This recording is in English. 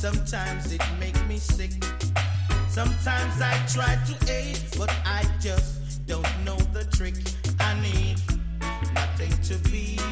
Sometimes it make me sick. Sometimes I try to aid, but I just don't know the trick. I need nothing to be